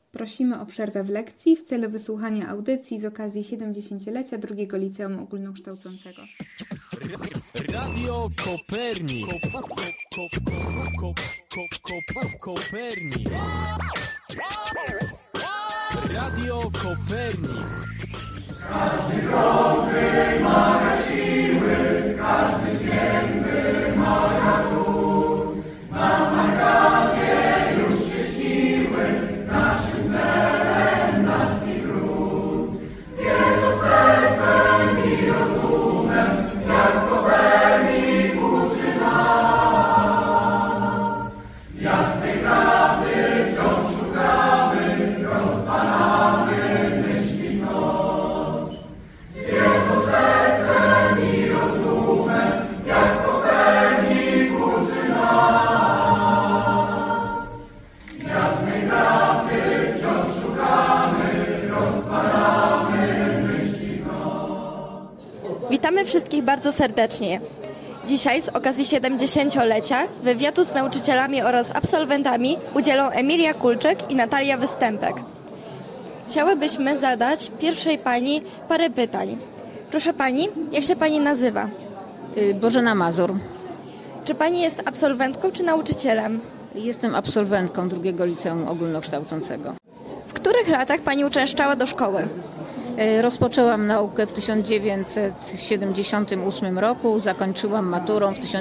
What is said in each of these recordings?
Prosimy o przerwę w lekcji w celu wysłuchania audycji z okazji 70-lecia drugiego liceum ogólnokształcącego. Radio Kopernik. Kopernik. Radio Kopernik. Każdy krok wymaga siły, każdy dźwięk wymaga trud. Nam markawie już się śniły, naszym celem naski gród. Wiedzą sercem i rozumem, jak Kopernik uczy nas. Jasnej prawdy wciąż szukamy, rozpalamy myśli noc. Wiedzą sercem i rozumem, jak Kopernik uczy nas. Jasnej prawdy wciąż szukamy, rozpalamy myśli noc. Witamy wszystkich bardzo serdecznie. Dzisiaj z okazji 70-lecia wywiadu z nauczycielami oraz absolwentami udzielą Emilia Kulczyk i Natalia Występek. Chciałybyśmy zadać pierwszej pani parę pytań. Proszę pani, jak się pani nazywa? Bożena Mazur. Czy pani jest absolwentką czy nauczycielem? Jestem absolwentką drugiego liceum ogólnokształcącego. W których latach pani uczęszczała do szkoły? Rozpoczęłam naukę w 1978 roku, zakończyłam maturą w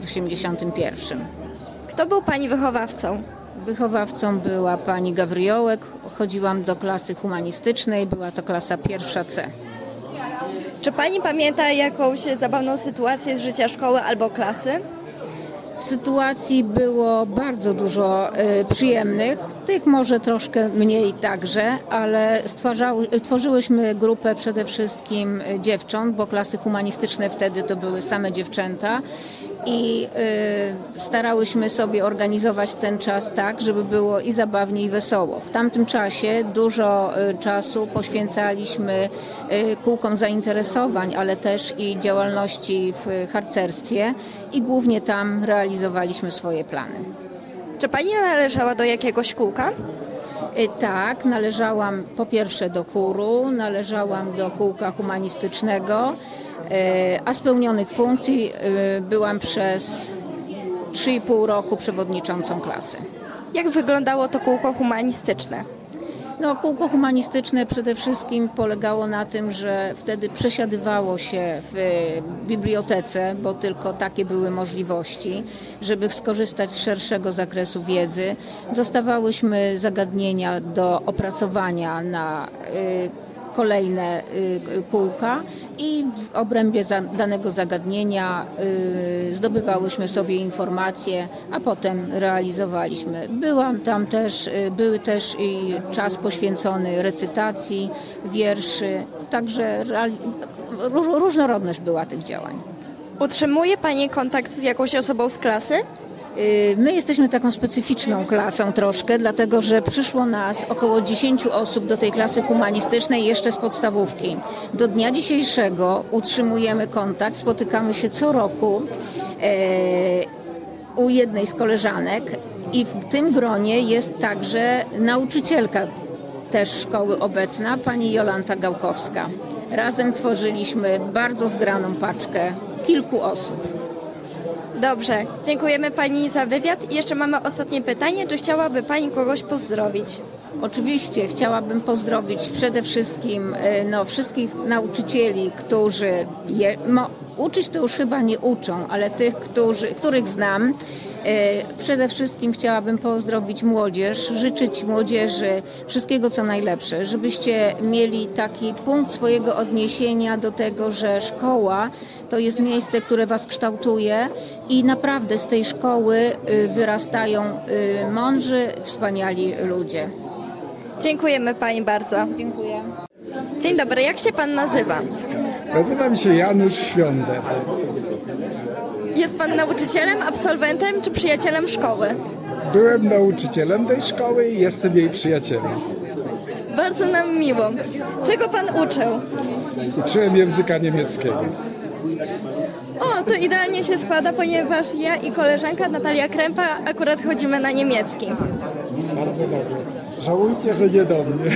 1981. Kto był pani wychowawcą? Wychowawcą była pani Gawriołek, chodziłam do klasy humanistycznej, była to klasa pierwsza C. Czy pani pamięta jakąś zabawną sytuację z życia szkoły albo klasy? Sytuacji było bardzo dużo przyjemnych, tych może troszkę mniej także, ale tworzyłyśmy grupę przede wszystkim dziewcząt, bo klasy humanistyczne wtedy to były same dziewczęta i starałyśmy sobie organizować ten czas tak, żeby było i zabawnie, i wesoło. W tamtym czasie dużo czasu poświęcaliśmy kółkom zainteresowań, ale też i działalności w harcerstwie i głównie tam realizowaliśmy swoje plany. Czy pani należała do jakiegoś kółka? Tak, należałam po pierwsze do chóru, należałam do kółka humanistycznego, a z pełnionych funkcji byłam przez 3,5 roku przewodniczącą klasy. Jak wyglądało to kółko humanistyczne? Kółko humanistyczne przede wszystkim polegało na tym, że wtedy przesiadywało się w bibliotece, bo tylko takie były możliwości, żeby skorzystać z szerszego zakresu wiedzy. Dostawałyśmy zagadnienia do opracowania na kolejne kółka i w obrębie danego zagadnienia zdobywałyśmy sobie informacje, a potem realizowaliśmy. Były też i czas poświęcony recytacji, wierszy, także różnorodność była tych działań. Utrzymuje pani kontakt z jakąś osobą z klasy? My jesteśmy taką specyficzną klasą troszkę, dlatego że przyszło nas około 10 osób do tej klasy humanistycznej jeszcze z podstawówki. Do dnia dzisiejszego utrzymujemy kontakt, spotykamy się co roku u jednej z koleżanek i w tym gronie jest także nauczycielka też szkoły obecna, pani Jolanta Gałkowska. Razem tworzyliśmy bardzo zgraną paczkę kilku osób. Dobrze, dziękujemy pani za wywiad i jeszcze mamy ostatnie pytanie, czy chciałaby pani kogoś pozdrowić? Oczywiście chciałabym pozdrowić przede wszystkim wszystkich nauczycieli, którzy uczyć to już chyba nie uczą, ale tych, których znam. Przede wszystkim chciałabym pozdrowić młodzież, życzyć młodzieży wszystkiego co najlepsze, żebyście mieli taki punkt swojego odniesienia do tego, że szkoła to jest miejsce, które was kształtuje i naprawdę z tej szkoły wyrastają mądrzy, wspaniali ludzie. Dziękujemy pani bardzo. Dziękuję. Dzień dobry, jak się pan nazywa? Nazywam się Janusz Świątek. Jest pan nauczycielem, absolwentem czy przyjacielem szkoły? Byłem nauczycielem tej szkoły i jestem jej przyjacielem. Bardzo nam miło. Czego pan uczył? Uczyłem języka niemieckiego. O, to idealnie się składa, ponieważ ja i koleżanka Natalia Krępa akurat chodzimy na niemiecki. Bardzo dobrze. Żałujcie, że nie do mnie.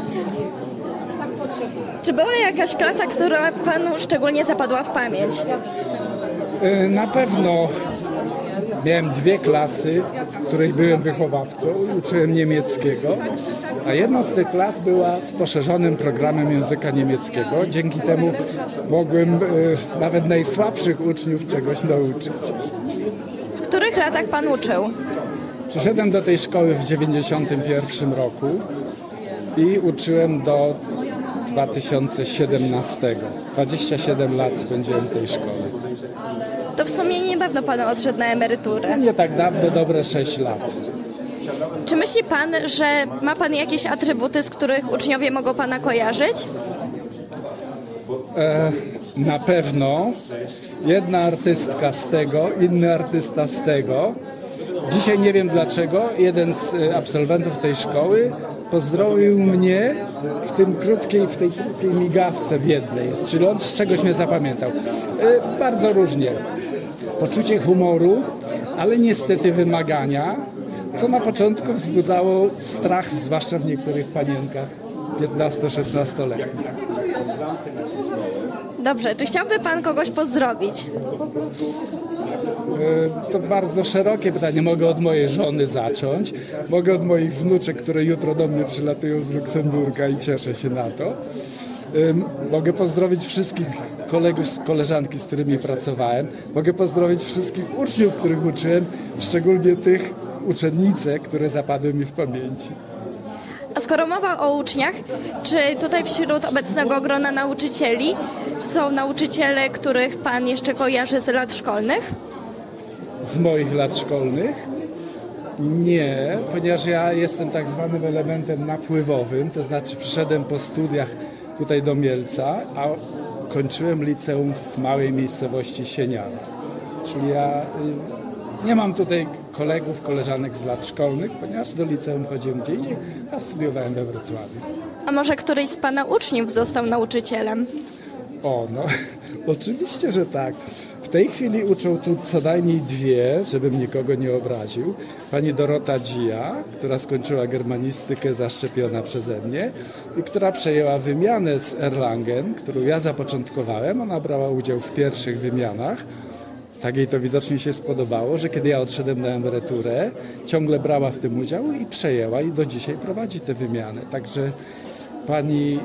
Czy była jakaś klasa, która panu szczególnie zapadła w pamięć? Na pewno miałem 2 klasy, w których byłem wychowawcą i uczyłem niemieckiego, a jedna z tych klas była z poszerzonym programem języka niemieckiego. Dzięki temu mogłem nawet najsłabszych uczniów czegoś nauczyć. W których latach pan uczył? Przyszedłem do tej szkoły w 1991 roku i uczyłem do 2017. 27 lat spędziłem w tej szkole. To w sumie niedawno pan odszedł na emeryturę. Nie tak dawno, dobre 6 lat. Czy myśli pan, że ma pan jakieś atrybuty, z których uczniowie mogą pana kojarzyć? Na pewno jedna artystka z tego, inny artysta z tego. Dzisiaj nie wiem dlaczego, jeden z absolwentów tej szkoły pozdrowił mnie w tej krótkiej migawce w jednej, czyli on z czegoś mnie zapamiętał. Bardzo różnie. Poczucie humoru, ale niestety wymagania, co na początku wzbudzało strach, zwłaszcza w niektórych panienkach 15-16-letnich. Dobrze, czy chciałby pan kogoś pozdrowić? To bardzo szerokie pytanie. Mogę od mojej żony zacząć. Mogę od moich wnuczek, które jutro do mnie przylatują z Luksemburga i cieszę się na to. Mogę pozdrowić wszystkich kolegów, koleżanki, z którymi pracowałem. Mogę pozdrowić wszystkich uczniów, których uczyłem, szczególnie tych uczennicek, które zapadły mi w pamięci. A skoro mowa o uczniach, czy tutaj wśród obecnego grona nauczycieli są nauczyciele, których pan jeszcze kojarzy z lat szkolnych? Z moich lat szkolnych? Nie, ponieważ ja jestem tak zwanym elementem napływowym, to znaczy przyszedłem po studiach tutaj do Mielca, a kończyłem liceum w małej miejscowości Sieniana. Czyli ja nie mam tutaj kolegów, koleżanek z lat szkolnych, ponieważ do liceum chodziłem gdzie indziej, a studiowałem we Wrocławiu. A może któryś z pana uczniów został nauczycielem? Oczywiście, że tak. W tej chwili uczą tu co najmniej 2, żebym nikogo nie obraził. Pani Dorota Dzija, która skończyła germanistykę zaszczepiona przeze mnie i która przejęła wymianę z Erlangen, którą ja zapoczątkowałem. Ona brała udział w pierwszych wymianach. Tak jej to widocznie się spodobało, że kiedy ja odszedłem na emeryturę, ciągle brała w tym udział i przejęła i do dzisiaj prowadzi te wymiany. Także pani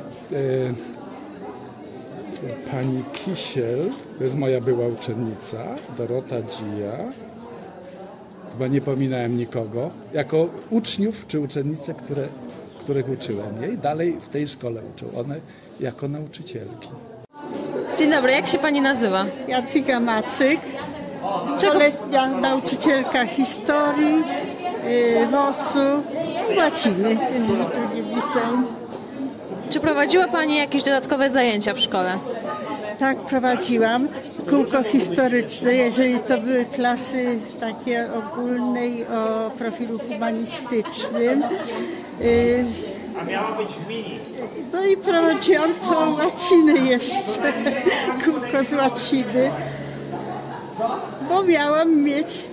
Kisiel, to jest moja była uczennica, Dorota Dzija, chyba nie pominąłem nikogo, jako uczniów czy uczennice, których uczyłem jej, dalej w tej szkole uczą one jako nauczycielki. Dzień dobry, jak się pani nazywa? Jadwiga Macyk, letnia nauczycielka historii, WOS-u i łaciny w drugim liceum. Czy prowadziła pani jakieś dodatkowe zajęcia w szkole? Tak, prowadziłam kółko historyczne, jeżeli to były klasy takie ogólne i o profilu humanistycznym. A miała być w mini. No i prowadziłam to łaciny jeszcze, kółko z łaciny. Bo miałam mieć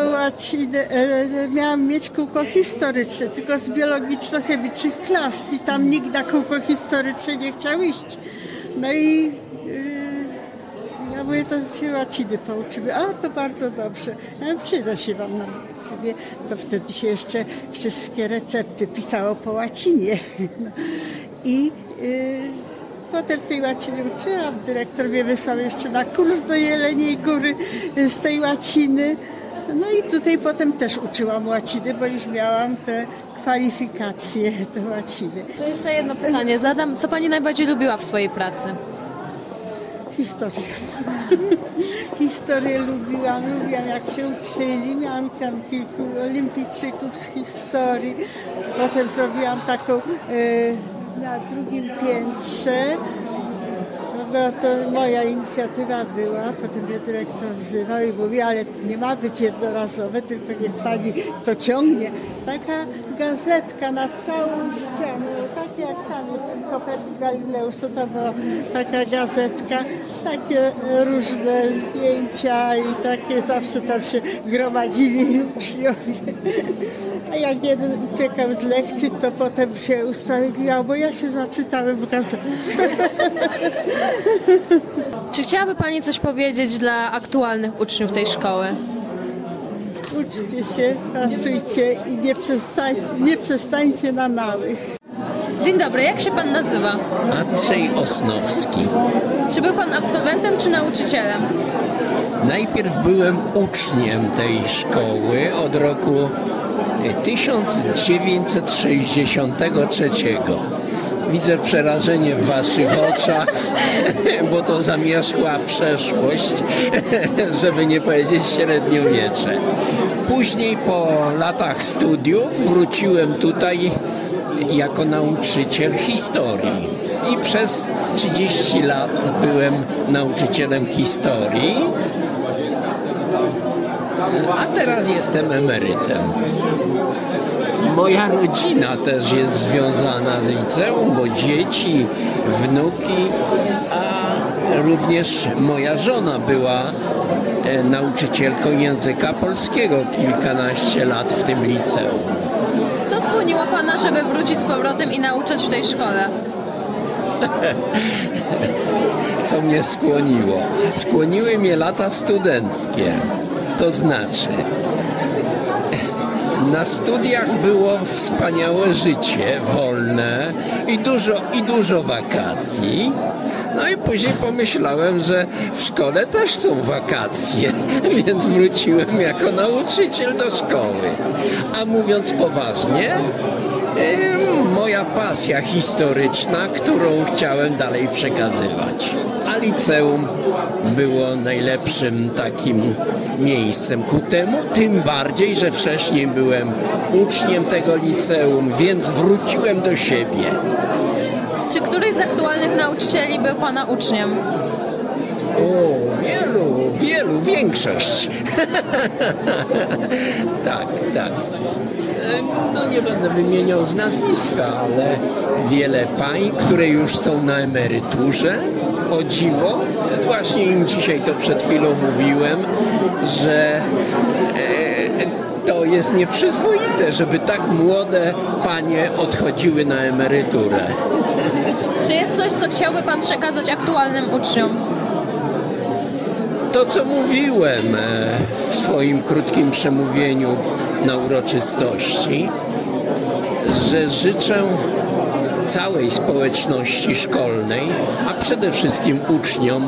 kółko historyczne, tylko z biologiczno-chemicznych klas i tam nikt na kółko historyczne nie chciał iść. No i ja mówię, to się łaciny pouczymy. A, to bardzo dobrze. Przyda się wam na medycynie. To wtedy się jeszcze wszystkie recepty pisało po łacinie. No. I potem tej łaciny uczyłam. Dyrektor mnie wysłał jeszcze na kurs do Jeleniej Góry z tej łaciny. No i tutaj potem też uczyłam łaciny, bo już miałam te kwalifikacje do łaciny. To jeszcze jedno pytanie zadam. Co pani najbardziej lubiła w swojej pracy? Historię. Historię lubiłam jak się uczyli. Miałam tam kilku olimpijczyków z historii. Potem zrobiłam taką na drugim piętrze. No to moja inicjatywa była. Potem mnie dyrektor wzywał i mówi, ale to nie ma być jednorazowe, tylko niech pani to ciągnie. Taka gazetka na całą ścianę, tak jak tam jest Kopernik Galileus, to była taka gazetka, takie różne zdjęcia i takie zawsze tam się gromadzili uczniowie. A jak jeden uciekał z lekcji, to potem się usprawiedliwiał, bo ja się zaczytałem w gazetce. Czy chciałaby Pani coś powiedzieć dla aktualnych uczniów tej szkoły? Uczcie się, pracujcie i nie przestańcie na małych. Dzień dobry, jak się Pan nazywa? Andrzej Osnowski. Czy był Pan absolwentem czy nauczycielem? Najpierw byłem uczniem tej szkoły od roku 1963. Widzę przerażenie w Waszych oczach, bo to zamierzchła przeszłość, żeby nie powiedzieć średniowiecze. Później po latach studiów wróciłem tutaj jako nauczyciel historii i przez 30 lat byłem nauczycielem historii, a teraz jestem emerytem. Moja rodzina też jest związana z liceum, bo dzieci, wnuki, a również moja żona była nauczycielką języka polskiego kilkanaście lat w tym liceum. Co skłoniło Pana, żeby wrócić z powrotem i nauczać w tej szkole? Co mnie skłoniło? Skłoniły mnie lata studenckie. To znaczy, na studiach było wspaniałe życie, wolne i dużo wakacji. No i później pomyślałem, że w szkole też są wakacje, więc wróciłem jako nauczyciel do szkoły. A mówiąc poważnie, moja pasja historyczna, którą chciałem dalej przekazywać. A liceum było najlepszym takim miejscem ku temu, tym bardziej, że wcześniej byłem uczniem tego liceum, więc wróciłem do siebie. Czy któryś z aktualnych nauczycieli był Pana uczniem? O, wielu, większość. Tak. No nie będę wymieniał z nazwiska, ale wiele pań, które już są na emeryturze, o dziwo. Właśnie im dzisiaj to przed chwilą mówiłem, że to jest nieprzyzwoite, żeby tak młode panie odchodziły na emeryturę. Czy jest coś, co chciałby Pan przekazać aktualnym uczniom? To, co mówiłem w swoim krótkim przemówieniu na uroczystości, że życzę całej społeczności szkolnej, a przede wszystkim uczniom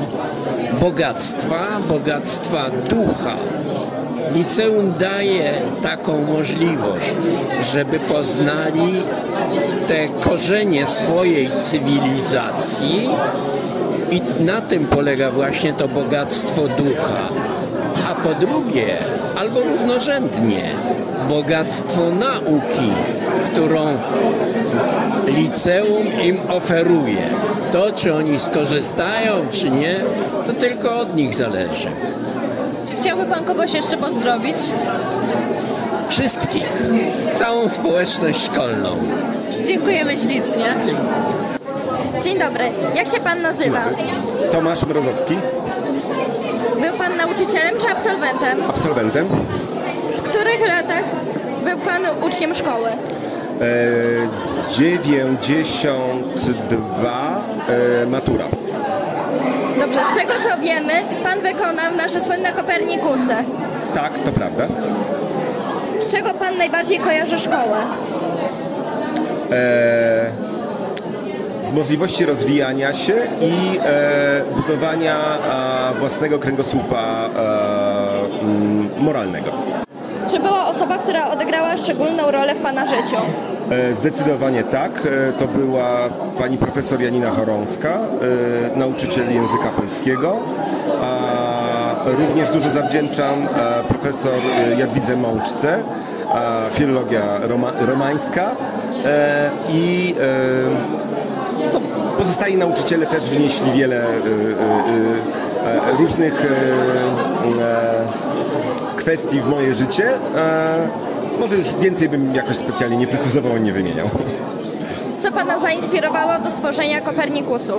bogactwa ducha. Liceum daje taką możliwość, żeby poznali te korzenie swojej cywilizacji i na tym polega właśnie to bogactwo ducha. A po drugie, albo równorzędnie, bogactwo nauki, którą liceum im oferuje. To, czy oni skorzystają, czy nie, to tylko od nich zależy. Czy chciałby Pan kogoś jeszcze pozdrowić? Wszystkich, całą społeczność szkolną. Dziękujemy ślicznie. Dzień dobry, jak się Pan nazywa? Tomasz Mrozowski. Był Pan nauczycielem czy absolwentem? Absolwentem. W których latach był Pan uczniem szkoły? 92 matura. Dobrze, z tego co wiemy, Pan wykonał nasze słynne Kopernikusy. Tak, to prawda. Z czego Pan najbardziej kojarzy szkołę? Z możliwości rozwijania się i budowania własnego kręgosłupa moralnego. Czy była osoba, która odegrała szczególną rolę w Pana życiu? Zdecydowanie tak. To była pani profesor Janina Chorąska, nauczyciel języka polskiego. Również dużo zawdzięczam profesor Jadwidze Mączce, filologia romańska i pozostali nauczyciele też wnieśli wiele różnych kwestii w moje życie. Może już więcej bym jakoś specjalnie nie precyzował i nie wymieniał. Co Pana zainspirowało do stworzenia Kopernikusów?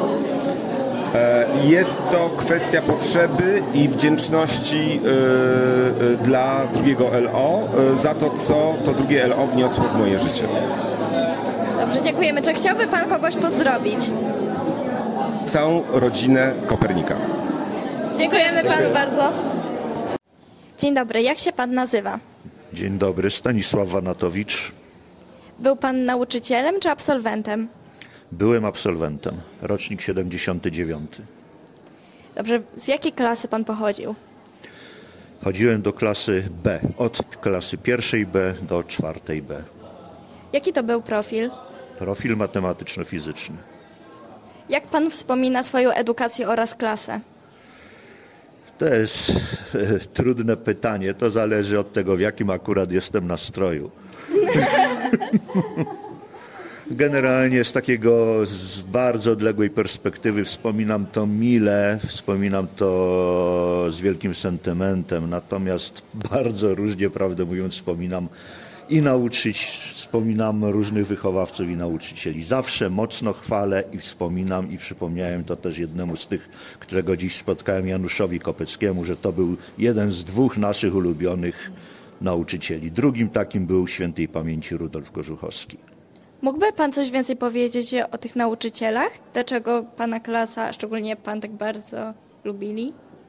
Jest to kwestia potrzeby i wdzięczności dla drugiego LO za to, co to drugie LO wniosło w moje życie. Dobrze, dziękujemy. Czy chciałby Pan kogoś pozdrowić? Całą rodzinę Kopernika. Dziękujemy Panu bardzo. Dzień dobry, jak się Pan nazywa? Dzień dobry, Stanisław Wanatowicz. Był Pan nauczycielem czy absolwentem? Byłem absolwentem, rocznik 79. Dobrze, z jakiej klasy Pan pochodził? Chodziłem do klasy B, od klasy pierwszej B do czwartej B. Jaki to był profil? Profil matematyczno-fizyczny. Jak Pan wspomina swoją edukację oraz klasę? To jest trudne pytanie, to zależy od tego, w jakim akurat jestem nastroju. Generalnie z takiego z bardzo odległej perspektywy wspominam to mile, wspominam to z wielkim sentymentem, natomiast bardzo różnie, prawdę mówiąc, wspominam różnych wychowawców i nauczycieli. Zawsze mocno chwalę i wspominam i przypomniałem to też jednemu z tych, którego dziś spotkałem, Januszowi Kopeckiemu, że to był jeden z dwóch naszych ulubionych nauczycieli. Drugim takim był świętej pamięci Rudolf Kożuchowski. Mógłby Pan coś więcej powiedzieć o tych nauczycielach? Dlaczego Pana klasa, a szczególnie Pan tak bardzo lubili?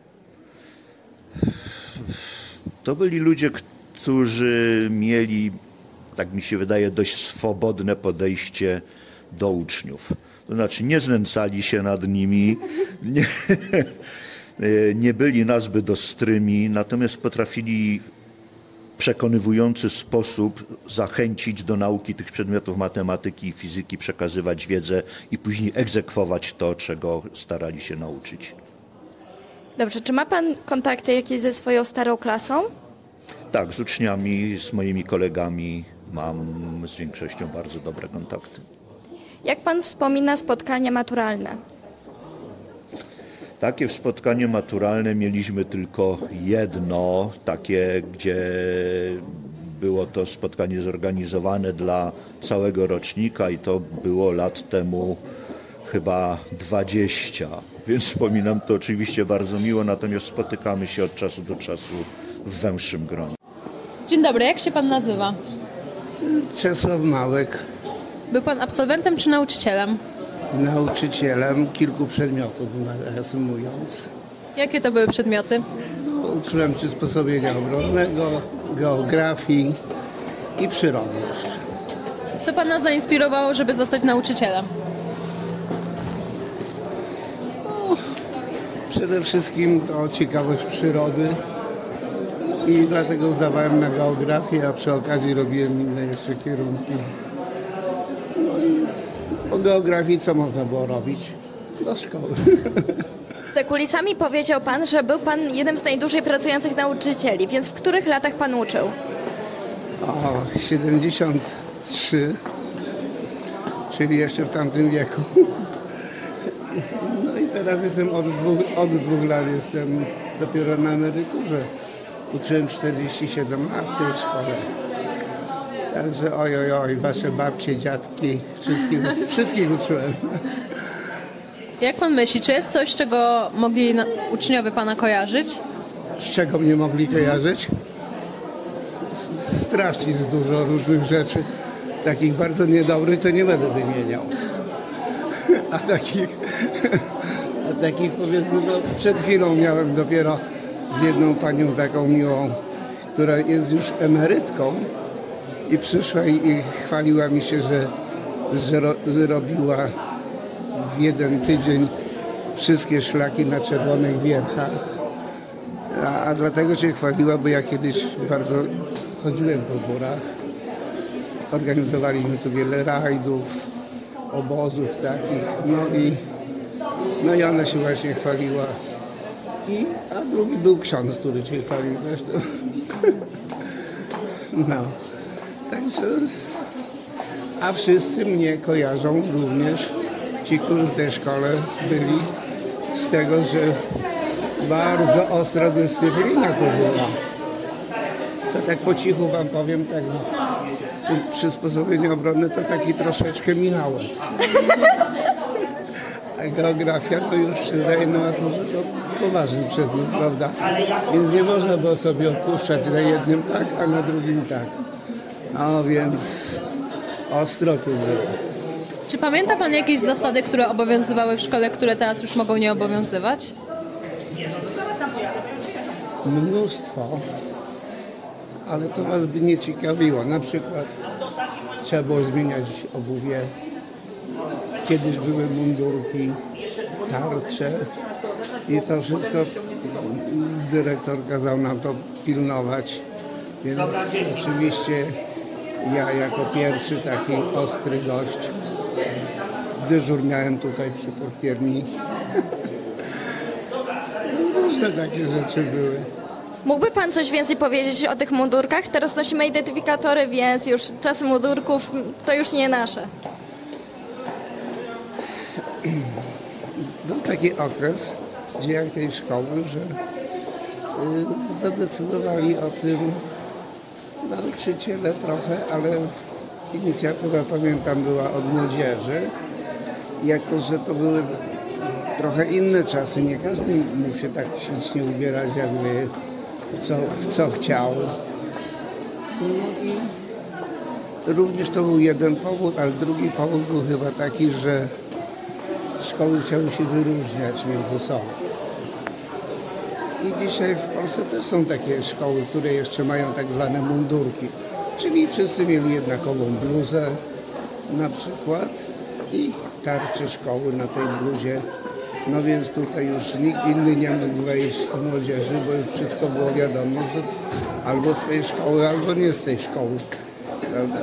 To byli ludzie, którzy mieli, tak mi się wydaje, dość swobodne podejście do uczniów. To znaczy nie znęcali się nad nimi, nie byli nazbyt ostrymi, natomiast potrafili w przekonywujący sposób zachęcić do nauki tych przedmiotów matematyki i fizyki, przekazywać wiedzę i później egzekwować to, czego starali się nauczyć. Dobrze, czy ma Pan kontakty jakieś ze swoją starą klasą? Tak, z uczniami, z moimi kolegami mam z większością bardzo dobre kontakty. Jak Pan wspomina spotkania maturalne? Takie spotkanie maturalne mieliśmy tylko jedno, takie, gdzie było to spotkanie zorganizowane dla całego rocznika i to było lat temu chyba 20, więc wspominam to oczywiście bardzo miło, natomiast spotykamy się od czasu do czasu w węższym gronie. Dzień dobry, jak się Pan nazywa? Czesław Małek. Był Pan absolwentem czy nauczycielem? Nauczycielem kilku przedmiotów, reasumując. Jakie to były przedmioty? Uczyłem przysposobienia obronnego, geografii i przyrody jeszcze. Co Pana zainspirowało, żeby zostać nauczycielem? Przede wszystkim to ciekawość przyrody i dlatego zdawałem na geografię, a przy okazji robiłem inne jeszcze kierunki. No i po geografii co można było robić? Do szkoły. Za kulisami powiedział Pan, że był Pan jednym z najdłużej pracujących nauczycieli, więc w których latach Pan uczył? 73, czyli jeszcze w tamtym wieku. No i teraz jestem od dwóch lat jestem dopiero na emeryturze. Uczyłem 47 lat w tej szkole. Także oj, wasze babcie, dziadki, wszystkich uczyłem. Jak Pan myśli, czy jest coś, z czego mogli uczniowie Pana kojarzyć? Z czego mnie mogli kojarzyć? Strasznie dużo różnych rzeczy. Takich bardzo niedobrych to nie będę wymieniał. A takich powiedzmy, no, przed chwilą miałem dopiero z jedną panią taką miłą, która jest już emerytką i przyszła i chwaliła mi się, że zrobiła w jeden tydzień wszystkie szlaki na Czerwonych Wierchach. A dlatego się chwaliła, bo ja kiedyś bardzo chodziłem po górach. Organizowaliśmy tu wiele rajdów, obozów takich, no i ona się właśnie chwaliła. A drugi był ksiądz, który się chwalił zresztą. No, także, a wszyscy mnie kojarzą również, ci, którzy w tej szkole byli, z tego, że bardzo ostra dyscyplina to była. To tak po cichu wam powiem, tak przysposobienie obronne to taki troszeczkę minąłem. A geografia to już się zdaje na maturze, to poważny przedmiot, prawda? Więc nie można było sobie odpuszczać na jednym tak, a na drugim tak. No więc ostro tu było. Czy pamięta pan jakieś zasady, które obowiązywały w szkole, które teraz już mogą nie obowiązywać? Mnóstwo, ale to was by nie ciekawiło. Na przykład trzeba było zmieniać obuwie. Kiedyś były mundurki, tarcze i to wszystko dyrektor kazał nam to pilnować. Więc oczywiście ja jako pierwszy taki ostry gość dyżur miałem tutaj przy portierni. Różne takie rzeczy były. Mógłby pan coś więcej powiedzieć o tych mundurkach? Teraz nosimy identyfikatory, więc już czasy mundurków to już nie nasze. Był taki okres w dziejach tej szkoły, że zadecydowali o tym nauczyciele trochę, ale inicjatywa, pamiętam, była od młodzieży. Jako że to były trochę inne czasy, nie każdy mógł się tak ślicznie ubierać, jakby w co chciał. No i również to był jeden powód, ale drugi powód był chyba taki, że szkoły chciały się wyróżniać między sobą. I dzisiaj w Polsce też są takie szkoły, które jeszcze mają tak zwane mundurki. Czyli wszyscy mieli jednakową bluzę na przykład i tarczę szkoły na tej bluzie. No więc tutaj już nikt inny nie mógł wejść z młodzieży, bo już wszystko było wiadomo, że albo z tej szkoły, albo nie z tej szkoły. Prawda?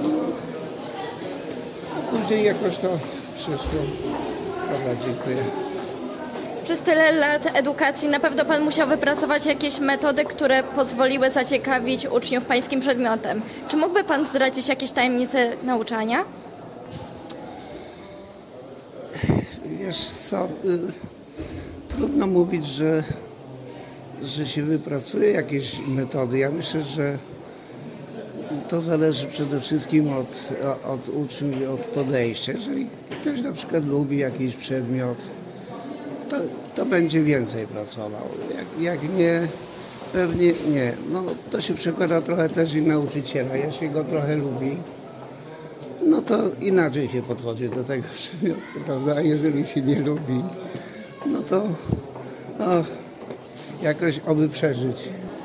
A później jakoś to przyszło. Dobra, dziękuję. Przez tyle lat edukacji na pewno pan musiał wypracować jakieś metody, które pozwoliły zaciekawić uczniów pańskim przedmiotem. Czy mógłby pan zdradzić jakieś tajemnice nauczania? Wiesz co, trudno mówić, że się wypracuje jakieś metody. Ja myślę, że to zależy przede wszystkim od uczniów i od podejścia. Jeżeli ktoś na przykład lubi jakiś przedmiot, to będzie więcej pracował. Jak nie, pewnie nie. No to się przekłada trochę też i nauczyciela. Jeśli go trochę lubi, no to inaczej się podchodzi do tego przedmiotu, prawda? A jeżeli się nie lubi, no to jakoś oby przeżyć.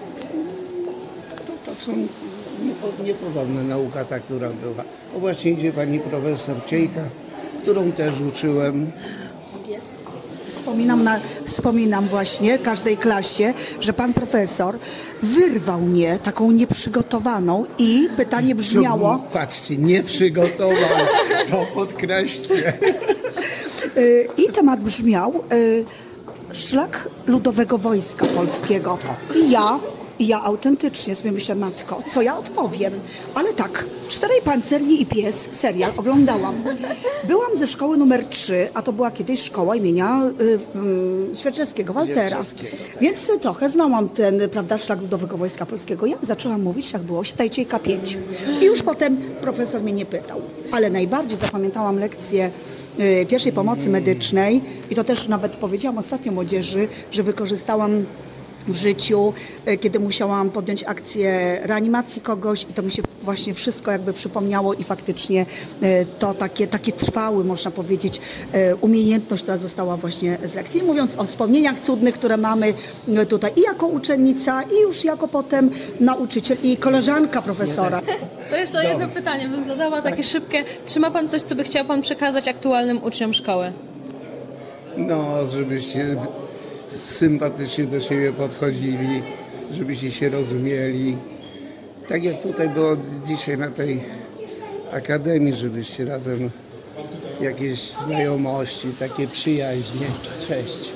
To są niepodobna nauka ta, która była. O właśnie idzie pani profesor Ciejka, którą też uczyłem. Jest. Wspominam właśnie każdej klasie, że pan profesor wyrwał mnie taką nieprzygotowaną i pytanie brzmiało... Patrzcie, nieprzygotował, to podkreślcie. I temat brzmiał szlak Ludowego Wojska Polskiego. I ja autentycznie sobie myślę, matko, co ja odpowiem? Ale tak, 4 pancerni i pies, serial oglądałam. Byłam ze szkoły numer 3, a to była kiedyś szkoła imienia Świerczewskiego, Waltera. Więc trochę znałam ten, prawda, szlak Ludowego Wojska Polskiego. Jak zaczęłam mówić, jak było, siadajcie K5. I już potem profesor mnie nie pytał. Ale najbardziej zapamiętałam lekcję pierwszej pomocy medycznej i to też nawet powiedziałam ostatnio młodzieży, że wykorzystałam w życiu, kiedy musiałam podjąć akcję reanimacji kogoś i to mi się właśnie wszystko jakby przypomniało i faktycznie to takie trwały, można powiedzieć, umiejętność, która została właśnie z lekcji. Mówiąc o wspomnieniach cudnych, które mamy tutaj i jako uczennica, i już jako potem nauczyciel i koleżanka profesora. To jeszcze jedno pytanie bym zadała, takie szybkie. Czy ma pan coś, co by chciał pan przekazać aktualnym uczniom szkoły? No, żebyście sympatycznie do siebie podchodzili, żebyście się rozumieli. Tak jak tutaj było dzisiaj na tej akademii, żebyście razem jakieś znajomości, takie przyjaźnie, cześć,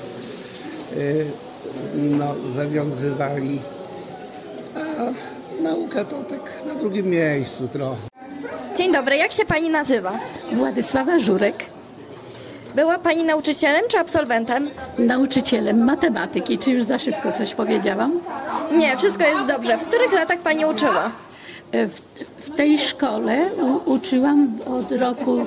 zawiązywali. A nauka to tak na drugim miejscu trochę. Dzień dobry, jak się pani nazywa? Władysława Żurek. Była pani nauczycielem czy absolwentem? Nauczycielem matematyki. Czy już za szybko coś powiedziałam? Nie, wszystko jest dobrze. W których latach pani uczyła? W tej szkole uczyłam od roku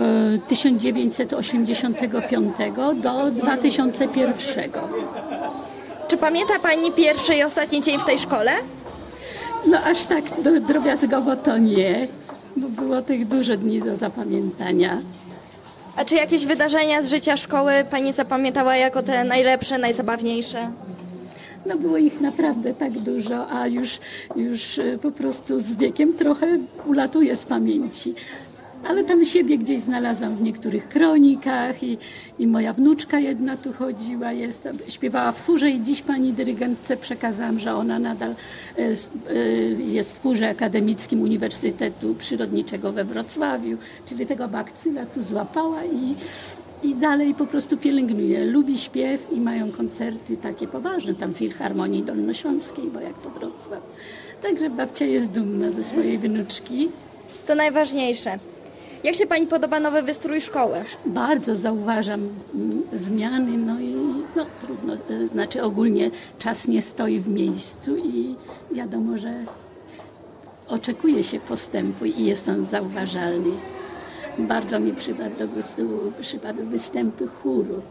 1985 do 2001. Czy pamięta pani pierwszy i ostatni dzień w tej szkole? No aż tak drobiazgowo to nie, bo było tych dużo dni do zapamiętania. A czy jakieś wydarzenia z życia szkoły pani zapamiętała jako te najlepsze, najzabawniejsze? No było ich naprawdę tak dużo, a już po prostu z wiekiem trochę ulatuje z pamięci. Ale tam siebie gdzieś znalazłam w niektórych kronikach i moja wnuczka jedna tu chodziła, śpiewała w chórze i dziś pani dyrygentce przekazałam, że ona nadal jest w chórze akademickim Uniwersytetu Przyrodniczego we Wrocławiu, czyli tego bakcyla tu złapała i dalej po prostu pielęgnuje. Lubi śpiew i mają koncerty takie poważne, tam Filharmonii Dolnośląskiej, bo jak to Wrocław. Także babcia jest dumna ze swojej wnuczki. To najważniejsze. Jak się pani podoba nowy wystrój szkoły? Bardzo zauważam zmiany, no trudno, znaczy ogólnie czas nie stoi w miejscu i wiadomo, że oczekuje się postępu i jest on zauważalny. Bardzo mi przypadły występy chóru,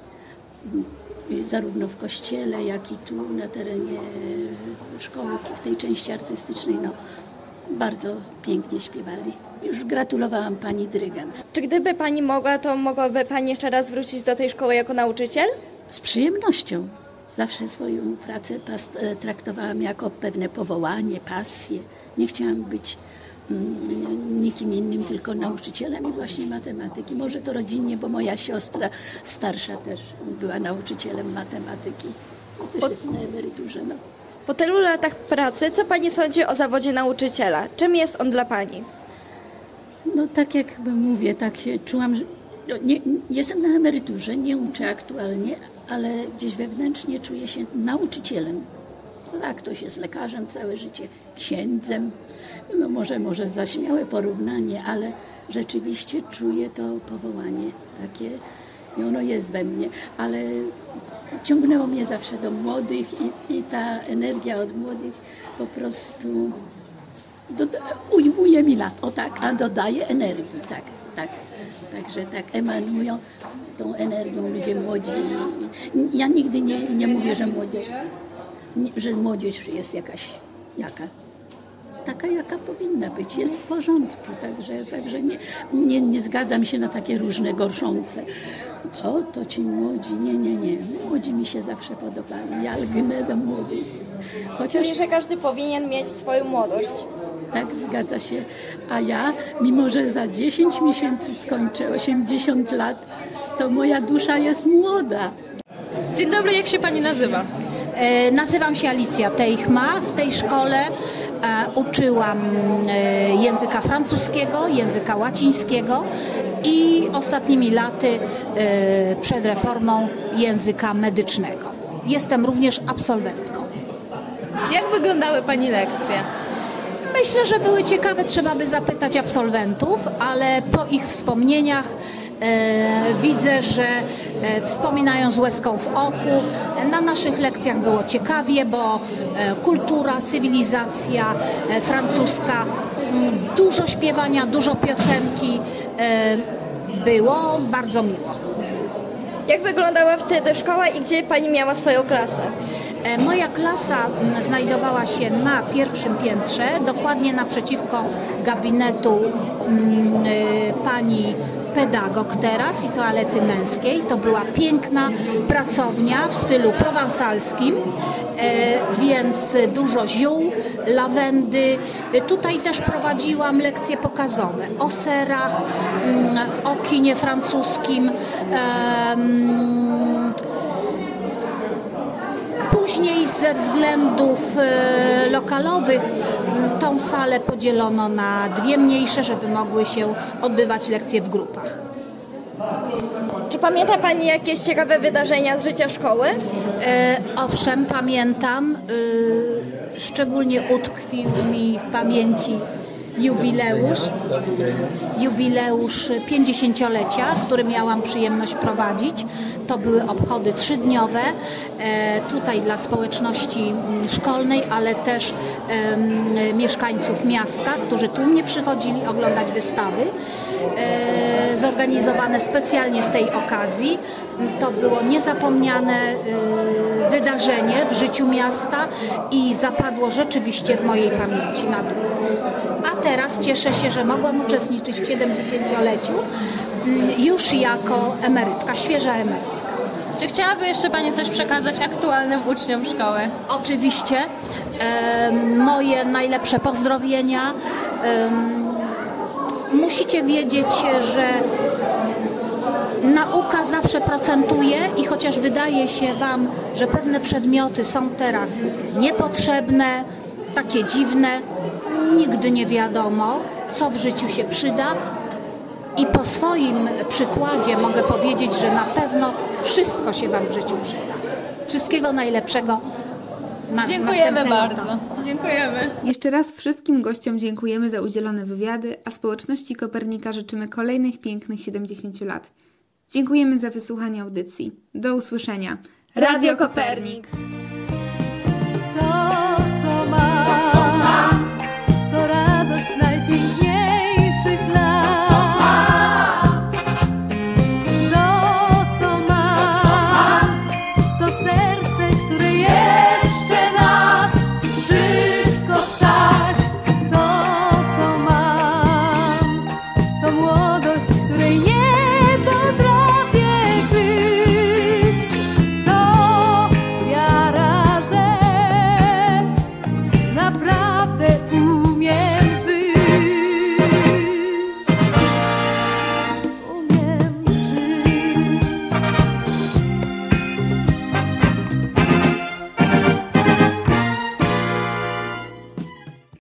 zarówno w kościele, jak i tu na terenie szkoły, w tej części artystycznej. No, bardzo pięknie śpiewali. Już gratulowałam pani dyrygent. Czy gdyby pani mogła, to mogłaby pani jeszcze raz wrócić do tej szkoły jako nauczyciel? Z przyjemnością. Zawsze swoją pracę traktowałam jako pewne powołanie, pasję. Nie chciałam być nikim innym, tylko nauczycielem i właśnie matematyki. Może to rodzinnie, bo moja siostra starsza też była nauczycielem matematyki. I też jest na emeryturze. No. Po tylu latach pracy, co pani sądzi o zawodzie nauczyciela? Czym jest on dla pani? No tak jak mówię, tak się czułam, że nie, jestem na emeryturze, nie uczę aktualnie, ale gdzieś wewnętrznie czuję się nauczycielem. Tak, ktoś jest lekarzem całe życie, księdzem, no może za śmiałe porównanie, ale rzeczywiście czuję to powołanie takie i ono jest we mnie, ale ciągnęło mnie zawsze do młodych i ta energia od młodych po prostu ujmuje mi lat, o tak, a dodaje energii, tak. Także tak emanują tą energią ludzie młodzi. Ja nigdy nie mówię, że młodzież jest taka, jaka powinna być, jest w porządku, także nie zgadzam się na takie różne gorszące. Co to ci młodzi? Nie. Młodzi mi się zawsze podobali. Ja lgnę do młodych. Czyli, że każdy powinien mieć swoją młodość. Tak, zgadza się. A ja, mimo że za 10 miesięcy skończę 80 lat, to moja dusza jest młoda. Dzień dobry, jak się pani nazywa? Nazywam się Alicja Teichma. W tej szkole uczyłam języka francuskiego, języka łacińskiego i ostatnimi laty przed reformą języka medycznego. Jestem również absolwentką. Jak wyglądały pani lekcje? Myślę, że były ciekawe, trzeba by zapytać absolwentów, ale po ich wspomnieniach widzę, że wspominają z łezką w oku. Na naszych lekcjach było ciekawie, bo kultura, cywilizacja francuska, dużo śpiewania, dużo piosenki, było bardzo miło. Jak wyglądała wtedy szkoła i gdzie pani miała swoją klasę? Moja klasa znajdowała się na pierwszym piętrze, dokładnie naprzeciwko gabinetu pani pedagog teraz i toalety męskiej. To była piękna pracownia w stylu prowansalskim, więc dużo ziół, lawendy. Tutaj też prowadziłam lekcje pokazowe o serach, o kinie francuskim. Później ze względów lokalowych tą salę podzielono na dwie mniejsze, żeby mogły się odbywać lekcje w grupach. Czy pamięta pani jakieś ciekawe wydarzenia z życia szkoły? Owszem, pamiętam. Szczególnie utkwił mi w pamięci jubileusz 50-lecia, który miałam przyjemność prowadzić. To były obchody 3-dniowe, tutaj dla społeczności szkolnej, ale też mieszkańców miasta, którzy tu mnie przychodzili oglądać wystawy, zorganizowane specjalnie z tej okazji. To było niezapomniane wydarzenie w życiu miasta i zapadło rzeczywiście w mojej pamięci na długo. A teraz cieszę się, że mogłam uczestniczyć w 70-leciu już jako emerytka, świeża emerytka. Czy chciałaby jeszcze Pani coś przekazać aktualnym uczniom szkoły? Oczywiście. Moje najlepsze pozdrowienia. Musicie wiedzieć, że nauka zawsze procentuje i chociaż wydaje się Wam, że pewne przedmioty są teraz niepotrzebne, takie dziwne, nigdy nie wiadomo, co w życiu się przyda. I po swoim przykładzie mogę powiedzieć, że na pewno wszystko się Wam w życiu przyda. Wszystkiego najlepszego. Dziękujemy bardzo. Dziękujemy. Jeszcze raz wszystkim gościom dziękujemy za udzielone wywiady, a społeczności Kopernika życzymy kolejnych pięknych 70 lat. Dziękujemy za wysłuchanie audycji. Do usłyszenia. Radio Kopernik.